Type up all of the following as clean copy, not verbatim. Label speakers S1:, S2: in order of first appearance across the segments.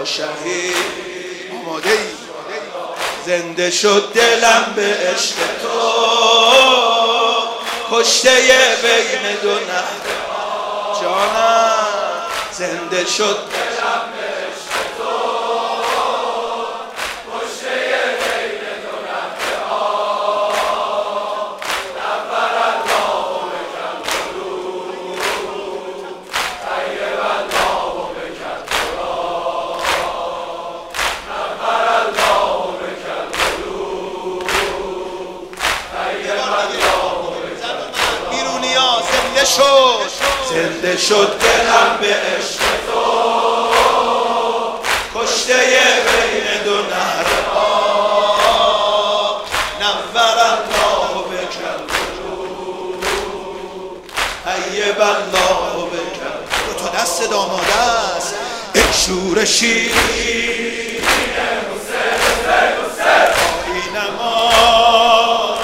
S1: شهید. آماده ای؟ زنده شد دلم به عشق تو، کشته بین دو نهر جانم. زنده شد دلم به عشق تو، کشته بین دو نهر آب. نور الله بک القلوب، طیب الله بک التراب. نور الله بک القلوب، طیب الله بک التراب. بیرونیا زنده شد، زنده شد دلم به عشق تو، کشته بین دو نهر آب. نور الله بک القلوب، طیب الله بک التراب. تو دست داماده است ای شور شیرین آیینما،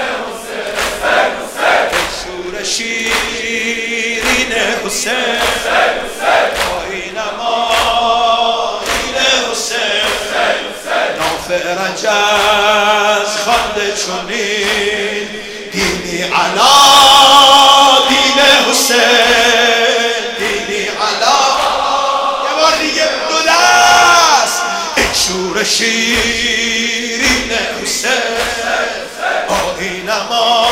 S1: ای شور شیرین حسین آیینما، نافرنج از خانده چنین دینی علا دین حسین، دینی علا. یه بار دیگه دو دست ای شور شیرین حسین آیینما،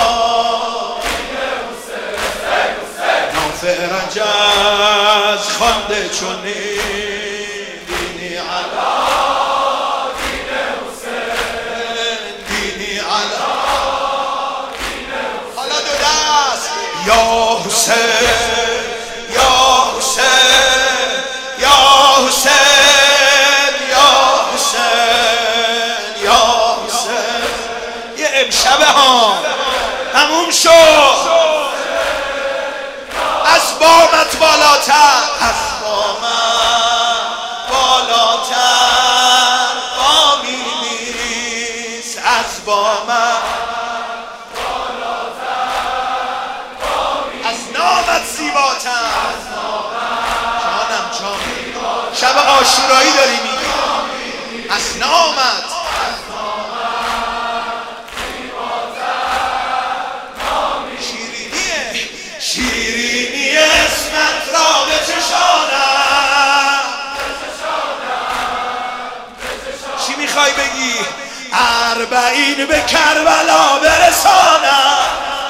S1: نافرنج از خانده چنین دینی علا دین حسین، دینی علا دین حسین. حالا دو دست یا حسین یا حسین یا حسین یا حسین یا حسین. یه امشب ها تموم شد، از بامت بالاتر، از بامت بالاتر بامی نیست، از بامت بالاتر بامی، از نامت زیباتر، جانم جانم. شب عاشورایی داری میگی، از نامت شیرینی اسمت را به چشانم. چی میخوای بگی؟ اربعین به کربلا برسانم.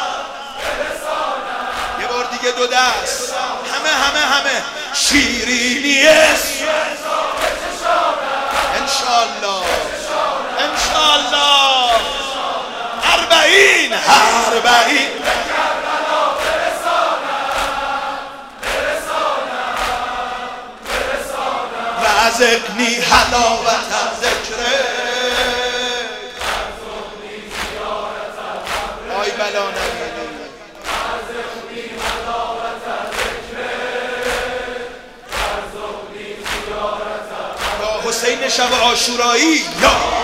S1: یه بار دیگه دو دست همه شیرینی اسمت را به چشانم. انشالله انشالله. اربعین ذقنی حلاوت ذکره، آی بلا نبینی یا حسین شب عاشورایی یا